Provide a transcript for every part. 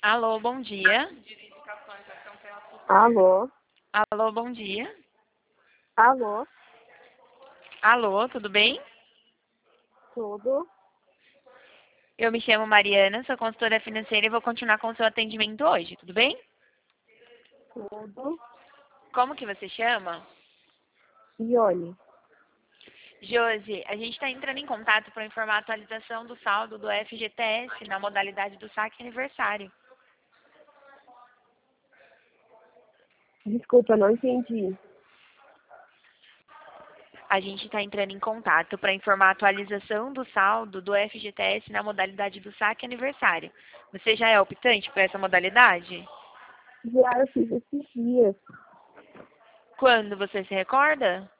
Alô, bom dia. Alô? Alô, bom dia. Alô? Alô, tudo bem? Tudo? Eu me chamo Mariana, sou consultora financeira e vou continuar com o seu atendimento hoje, tudo bem? Tudo? Como que você chama? Ione? Josi, a gente está entrando em contato para informar a atualização do saldo do FGTS na modalidade do saque aniversário. Desculpa, não entendi. A gente está entrando em contato para informar a atualização do saldo do FGTS na modalidade do saque aniversário. Você já é optante para essa modalidade? Já eu fiz esses dias. Quando você se recorda?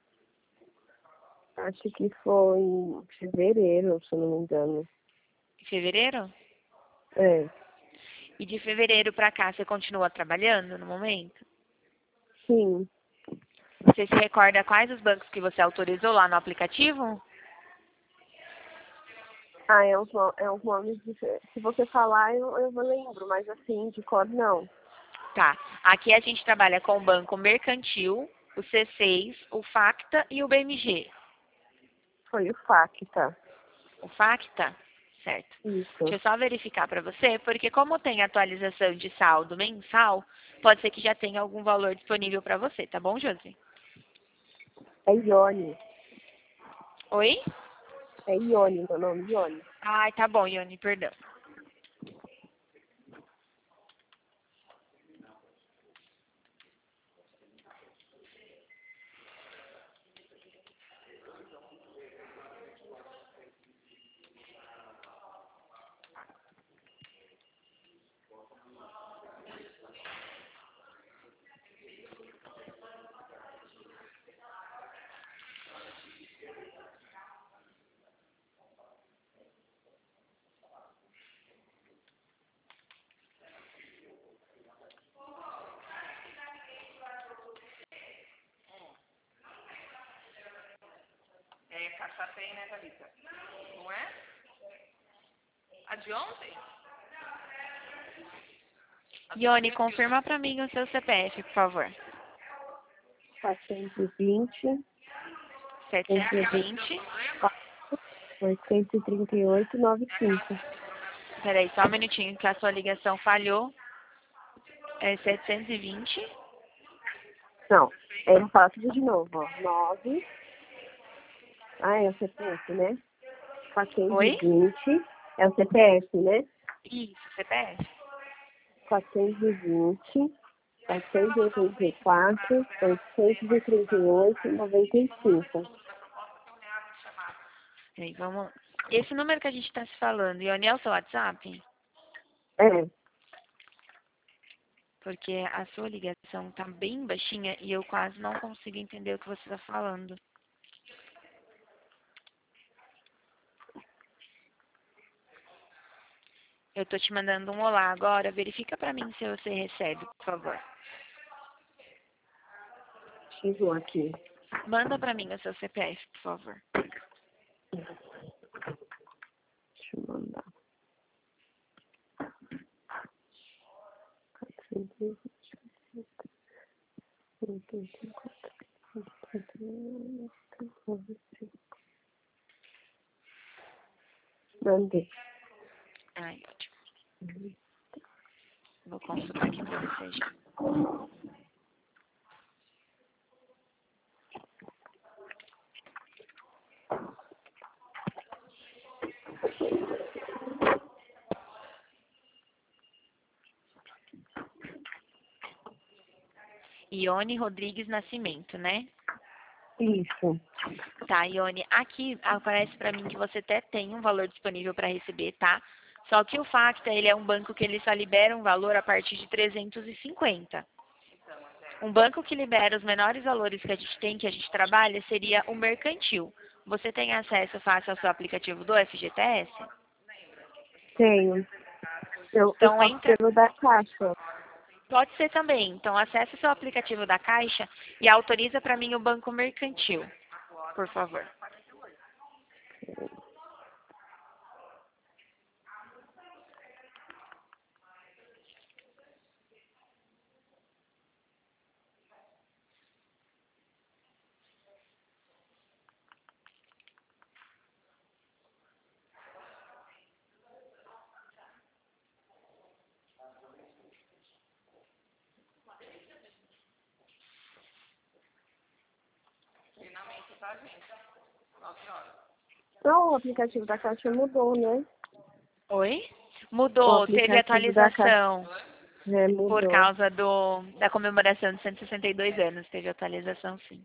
Acho que foi em fevereiro, se eu não me engano. Em fevereiro? É, E de fevereiro para cá, você continua trabalhando no momento? sim. Você se recorda quais os bancos que você autorizou lá no aplicativo? Ah, é uns nomes diferentes. Se você falar, eu lembro, mas assim, de cor não. Tá. Aqui a gente trabalha com o Banco Mercantil, o C6, o Facta e o BMG. Foi o FAC, tá? O Facta? Certo. Isso. Deixa eu só verificar para você, porque como tem atualização de saldo mensal, pode ser que já tenha algum valor disponível para você, tá bom, Josi? É Ione. Oi? É Ione, meu nome, Ione. Ai, tá bom, Ione, perdão. É, caixa tem, né, Thalita? Não é? A de ontem? Ione, confirma para mim o seu CPF, por favor. 420, 720. 838, 95. Peraí, só um minutinho que a sua ligação falhou. É 720. Não, eu vou falar tudo de novo, ó. 9. Ah, é o CPF, né? Oi? 420. É o CPF, né? Isso, CPF. 420, 484, 838, 95. Peraí, vamos. Esse número que a gente está se falando, Ione, é o seu WhatsApp? É, Porque a sua ligação tá bem baixinha e eu quase não consigo entender o que você está falando. Eu tô te mandando um olá agora. Verifica pra mim se você recebe, por favor. chegou aqui. Manda pra mim o seu CPF, por favor. Deixa eu mandar. 420, 84, 95. Mandei. Ai, ótimo. Vou consultar aqui pra você já. Ione Rodrigues Nascimento, né? Isso. Tá, Ione, aqui aparece pra mim que você até tem um valor disponível para receber, tá? Só que o Facta, ele é um banco que ele só libera um valor a partir de 350. Um banco que libera os menores valores que a gente tem, que a gente trabalha, seria o Mercantil. Você tem acesso fácil ao seu aplicativo do FGTS? Tenho. Eu Então faço entra, pelo da Caixa. pode ser também. Então acesse o seu aplicativo da Caixa e autoriza para mim o Banco Mercantil, por favor. tá, gente? 9 horas. Não, o aplicativo da Caixa mudou, né? Oi? O Mudou, teve aplicativo da Caixa atualização por mudou. causa da comemoração de 162 anos. Teve atualização, sim.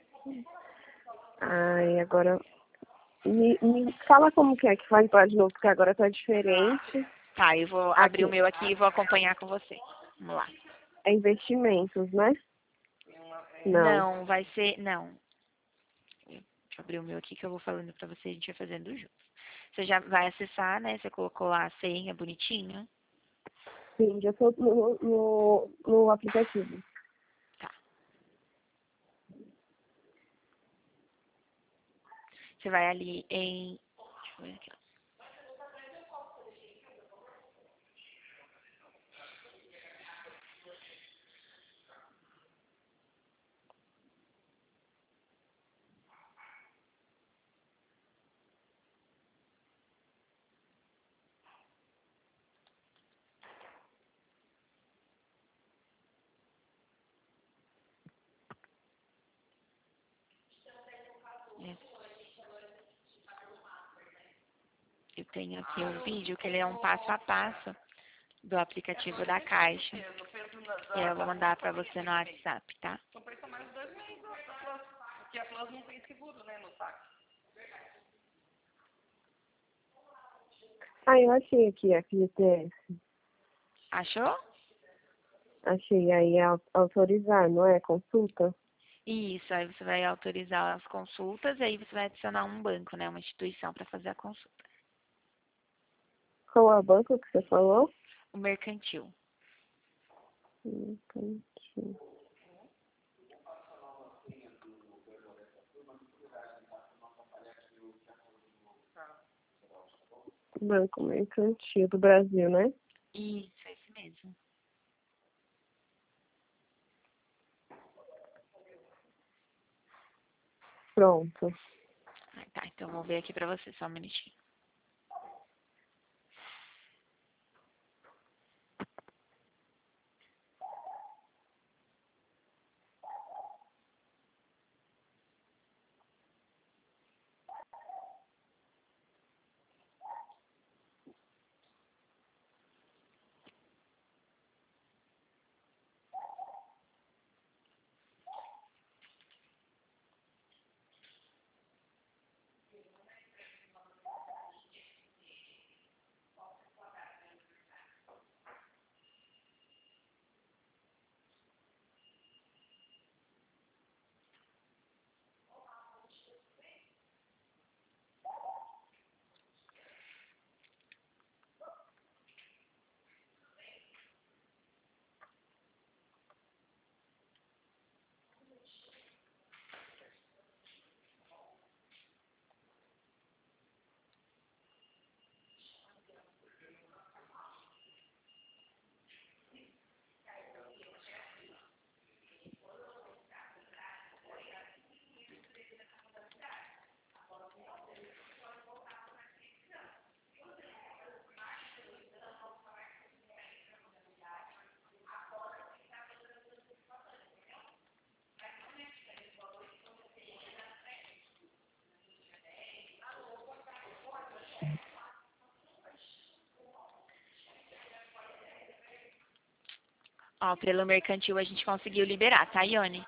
Ai, agora me fala como que é que vai entrar de novo, porque agora tá diferente. Tá, eu vou abrir o Aqui, meu aqui e vou acompanhar com você. Vamos lá. é investimentos, né? Não. Não, vai ser. Não. Deixa eu abrir o meu aqui que eu vou falando pra você, a gente vai fazendo juntos. Você já vai acessar, né? Você colocou lá a senha bonitinho. Sim, já tô no aplicativo. Tá. Você vai ali em. Deixa eu ver aqui, ó. Eu tenho aqui um vídeo que ele é um passo a passo do aplicativo da Caixa. E aí eu vou mandar pra você no WhatsApp, tá? Só precisa mais 2 meses da Plus. Porque a Plus não tem seguro, né, no saque. Ah, eu achei aqui a FGTS. Achou? Achei aí autorizar, não é? Consulta. Isso, aí você vai autorizar as consultas e aí você vai adicionar um banco, né? Uma instituição para fazer a consulta. Qual é o banco que você falou? O mercantil. Banco Mercantil do Brasil, né? Isso, é esse mesmo. Pronto. Ah, tá, então eu vou ver aqui pra você, só um minutinho. Ó, pelo mercantil a gente conseguiu liberar, tá, Ione?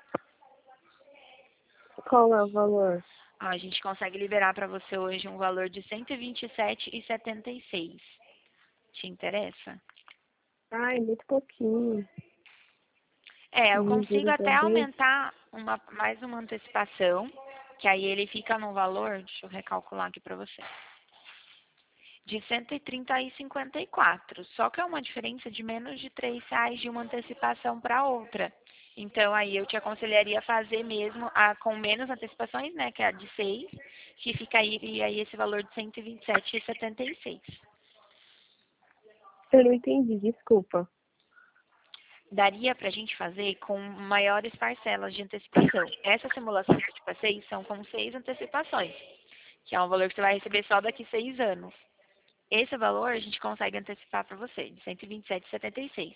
Qual é o valor? Ó, a gente consegue liberar pra você hoje um valor de R$ 127,76. Te interessa? Ai, muito pouquinho. É, eu Os consigo juros é até bem... aumentar mais uma antecipação, que aí ele fica no valor, deixa eu recalcular aqui pra você, de R$ 130,54. Só que é uma diferença de menos de R$ 3 de uma antecipação para outra. Então, aí eu te aconselharia a fazer mesmo com menos antecipações, né, que é a de 6, que fica aí esse valor de R$ 127,76. Eu não entendi, desculpa. Daria para a gente fazer com maiores parcelas de antecipação. Essa simulação que eu te passei são com 6 antecipações, que é um valor que você vai receber só daqui 6 anos. Esse valor a gente consegue antecipar para você, de R$ 127,76.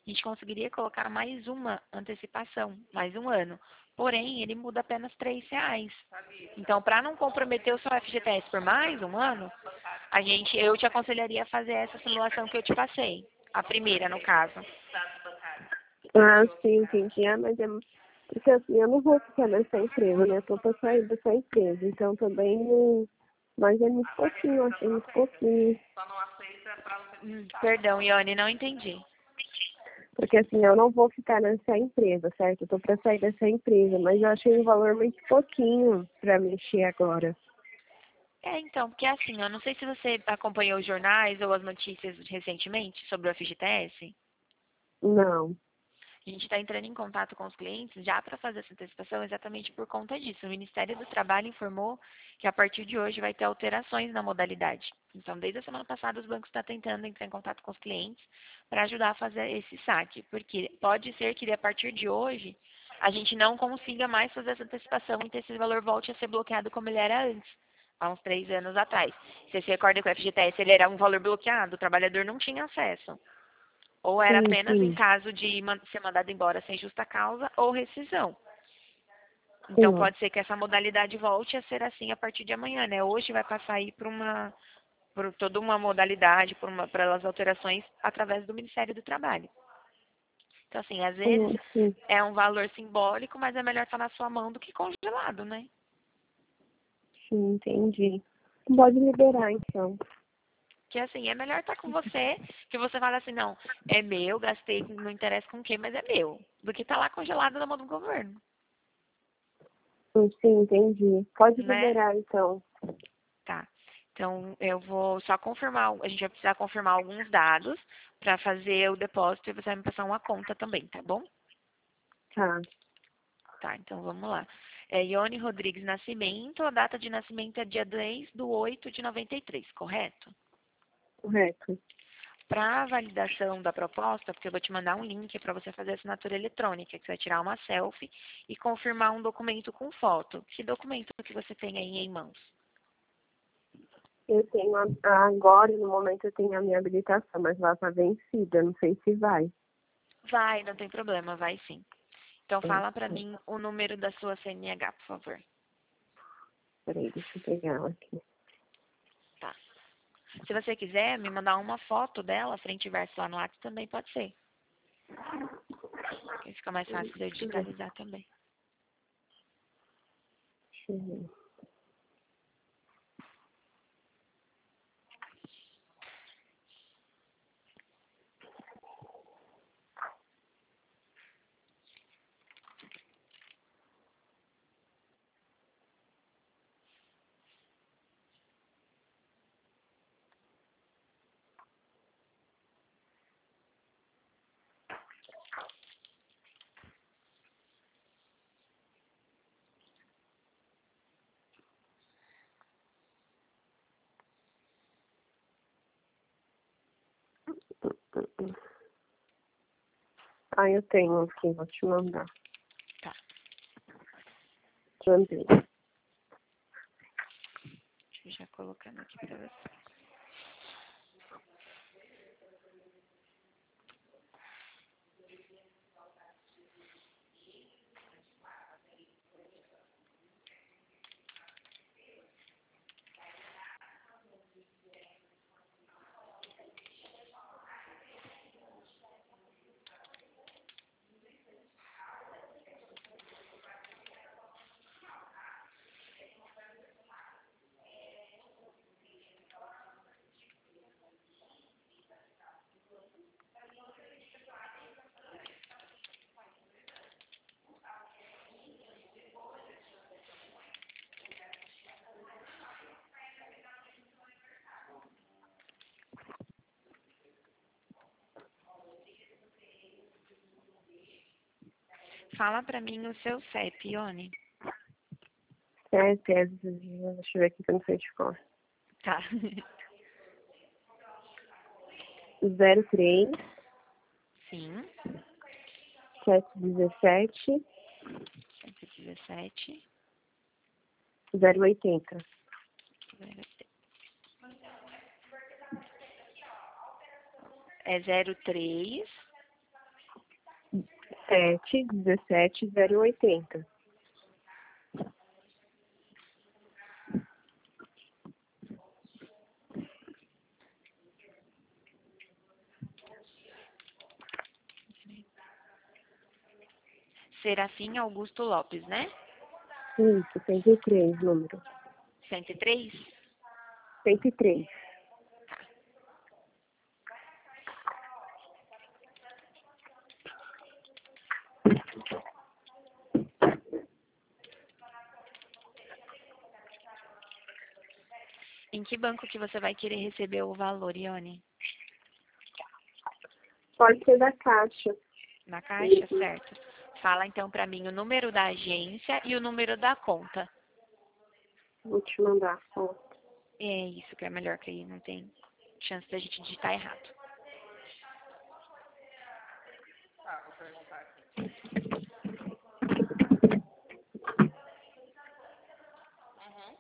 a gente conseguiria colocar mais uma antecipação, mais um ano. Porém, ele muda apenas R$ 3. Então, para não comprometer o seu FGTS por mais um ano, eu te aconselharia a fazer essa simulação que eu te passei. A primeira, no caso. Ah, sim, entendi. Ah, mas é porque assim, eu não vou ficar nessa empresa, né? Eu tô pra sair dessa empresa. Então também não. Mas é muito pouquinho, eu achei muito pouquinho. Só não aceita pra você. Perdão, Ione, não entendi. Porque assim, eu não vou ficar nessa empresa, certo? Eu tô pra sair dessa empresa, mas eu achei um valor muito pouquinho pra mexer agora. Então, porque assim, eu não sei se você acompanhou os jornais ou as notícias recentemente sobre o FGTS. Não. A gente está entrando em contato com os clientes já para fazer essa antecipação exatamente por conta disso. O Ministério do Trabalho informou que a partir de hoje vai ter alterações na modalidade. Então, desde a semana passada, os bancos estão tentando entrar em contato com os clientes para ajudar a fazer esse saque, porque pode ser que a partir de hoje a gente não consiga mais fazer essa antecipação e esse valor volte a ser bloqueado como ele era antes, há uns 3 anos atrás. Você se recorda que o FGTS ele era um valor bloqueado, o trabalhador não tinha acesso. Ou era Sim, apenas em sim, caso de ser mandado embora sem justa causa ou rescisão. Então sim. pode ser que essa modalidade volte a ser assim a partir de amanhã, né? Hoje vai passar aí por toda uma modalidade, para as alterações através do Ministério do Trabalho. Então assim, às vezes Sim, é um valor simbólico, mas é melhor estar na sua mão do que congelado, né? sim, entendi. Pode liberar então. Que assim, é melhor estar com você, que você fala assim, não, é meu, gastei, não interessa com quem, mas é meu, do que estar lá congelado na mão do governo, Sim, entendi. Pode né? liberar então. Tá. Então, eu vou só confirmar, a gente vai precisar confirmar alguns dados para fazer o depósito e você vai me passar uma conta também, tá bom? Tá, Tá, então vamos lá. Ione Rodrigues Nascimento, a data de nascimento é dia 10/8/93, correto? correto. Para a validação da proposta, porque eu vou te mandar um link para você fazer a assinatura eletrônica, que você vai tirar uma selfie e confirmar um documento com foto. Que documento que você tem aí em mãos? Eu tenho agora, no momento, eu tenho a minha habilitação, mas lá tá vencida, não sei se vai. Vai, não tem problema, vai sim. Então fala para mim o número da sua CNH, por favor. Peraí, deixa eu pegar ela aqui. Tá. Se você quiser me mandar uma foto dela, frente e verso lá no WhatsApp, também pode ser. Porque fica mais fácil de eu Deixa eu ver. digitalizar também. Deixa eu ver. Ah, eu tenho aqui, vou te mandar. Tá. Mandei. Deixa eu já colocando aqui para você. Fala para mim o seu CEP, Ione. Deixa eu ver aqui que eu não sei de cor. Tá. 03 Sim. 717 117. 080. É 03 717-080. Serafim Augusto Lopes, né? Isso, 103, número. 103? 103. Em que banco que você vai querer receber o valor, Ione? Pode ser da Caixa. Na Caixa, certo? Fala então para mim o número da agência e o número da conta. Vou te mandar a foto. É isso que é melhor, que aí não tem chance da gente digitar errado. Tá, vou perguntar aqui. Uhum.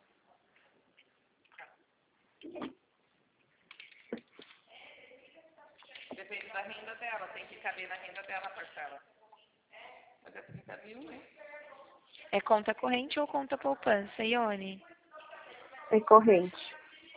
Depende da renda dela, tem que caber na renda dela a parcela. Mas é 30 mil, né? É conta corrente ou conta poupança, Ione? É corrente.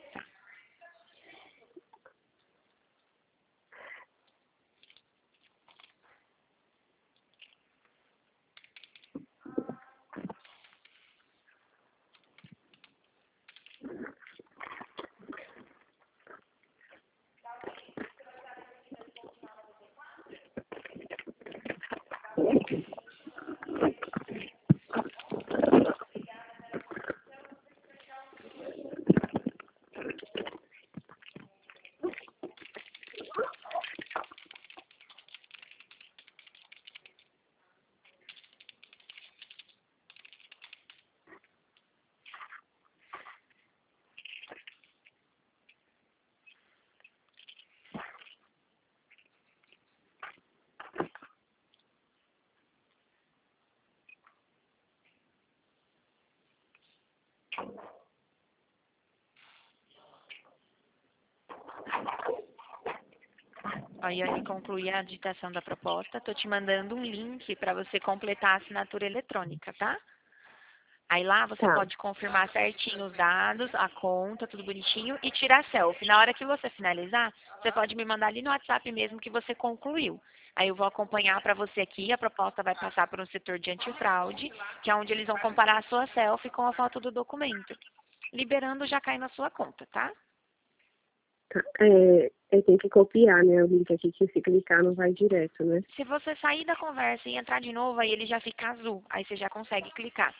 A Ione conclui a digitação da proposta. Tô te mandando um link para você completar a assinatura eletrônica, tá? Aí lá você Tá. pode confirmar certinho os dados, a conta, tudo bonitinho e tirar selfie. Na hora que você finalizar, você pode me mandar ali no WhatsApp mesmo que você concluiu. Aí eu vou acompanhar para você aqui, a proposta vai passar para um setor de antifraude, que é onde eles vão comparar a sua selfie com a foto do documento. Liberando já cai na sua conta, tá? Tá. Eu tenho que copiar, né? O link aqui que se clicar não vai direto, né? Se você sair da conversa e entrar de novo, aí ele já fica azul. Aí você já consegue clicar.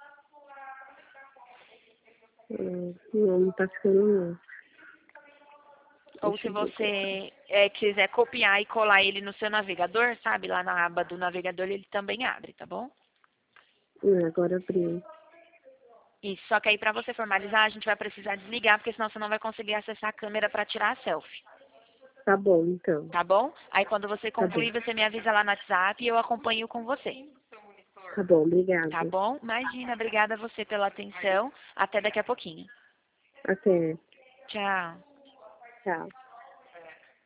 Não tá ficando não. Ou se você quiser copiar e colar ele no seu navegador, sabe? Lá na aba do navegador ele também abre, tá bom? Agora abriu. Isso, só que aí para você formalizar, a gente vai precisar desligar, porque senão você não vai conseguir acessar a câmera para tirar a selfie, Tá bom, então. tá bom? Aí quando você Tá bom. concluir, você me avisa lá no WhatsApp e eu acompanho com você, Tá bom, tá obrigada. bom? Imagina, obrigada a você pela atenção. Até daqui a pouquinho. Até. Tchau. Tchau.